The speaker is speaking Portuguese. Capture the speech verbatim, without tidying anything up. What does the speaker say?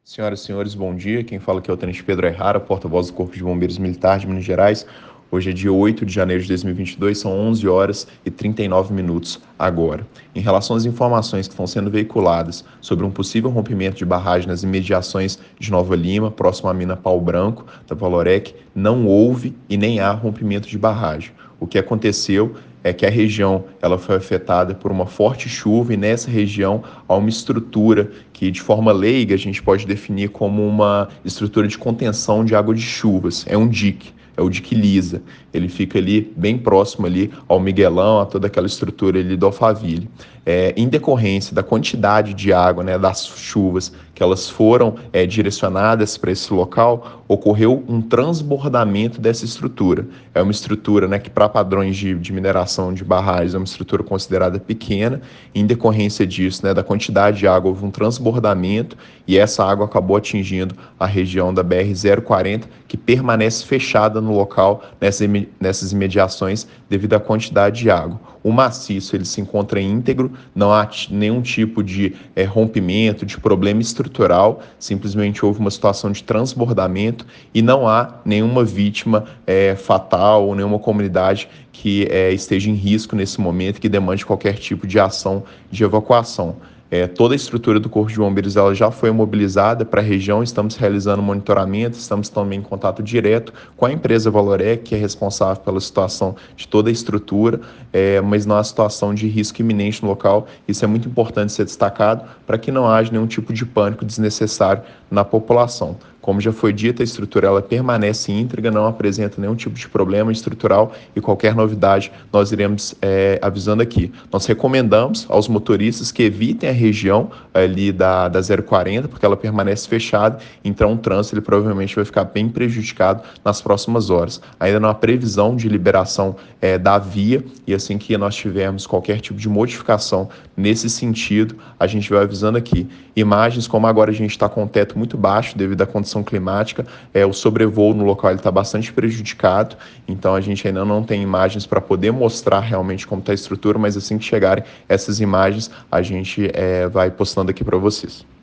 Senhoras e senhores, bom dia. Quem fala aqui é o Tenente Pedro Errara, porta-voz do Corpo de Bombeiros Militar de Minas Gerais. Hoje é dia oito de janeiro de dois mil e vinte e dois, são onze horas e trinta e nove minutos agora. Em relação às informações que estão sendo veiculadas sobre um possível rompimento de barragem nas imediações de Nova Lima, próximo à mina Pau Branco, da Valorec, não houve e nem há rompimento de barragem. O que aconteceu é que a região ela foi afetada por uma forte chuva e nessa região há uma estrutura que, de forma leiga, a gente pode definir como uma estrutura de contenção de água de chuvas. É um dique. É o dique Lisa. Ele fica ali bem próximo ali ao Miguelão, a toda aquela estrutura ali do Alphaville. É, em decorrência da quantidade de água, né, das chuvas que elas foram é, direcionadas para esse local, ocorreu um transbordamento dessa estrutura. É uma estrutura, né, que para padrões de, de mineração de barragens é uma estrutura considerada pequena. Em decorrência disso, né, da quantidade de água, houve um transbordamento e essa água acabou atingindo a região da B R zero quarenta, que permanece fechada no local, nessas, nessas imediações, devido à quantidade de água. O maciço ele se encontra íntegro, não há nenhum tipo de é, rompimento, de problema estrutural, simplesmente houve uma situação de transbordamento e não há nenhuma vítima é, fatal ou nenhuma comunidade que é, esteja em risco nesse momento, que demande qualquer tipo de ação de evacuação. É, toda a estrutura do Corpo de Bombeiros ela já foi mobilizada para a região, estamos realizando monitoramento, estamos também em contato direto com a empresa Valorec, que é responsável pela situação de toda a estrutura, é, mas não há situação de risco iminente no local. Isso é muito importante ser destacado para que não haja nenhum tipo de pânico desnecessário na população. Como já foi dito, a estrutura ela permanece íntegra, não apresenta nenhum tipo de problema estrutural e qualquer novidade nós iremos é, avisando aqui. Nós recomendamos aos motoristas que evitem a região ali da, da zero quarenta, porque ela permanece fechada, então o trânsito ele provavelmente vai ficar bem prejudicado nas próximas horas. Ainda não há previsão de liberação é, da via e assim que nós tivermos qualquer tipo de modificação nesse sentido, a gente vai avisando aqui. Imagens, como agora a gente está com o teto muito baixo devido à condição climática, é, o sobrevoo no local está bastante prejudicado, então a gente ainda não tem imagens para poder mostrar realmente como está a estrutura, mas assim que chegarem essas imagens, a gente é, vai postando aqui para vocês.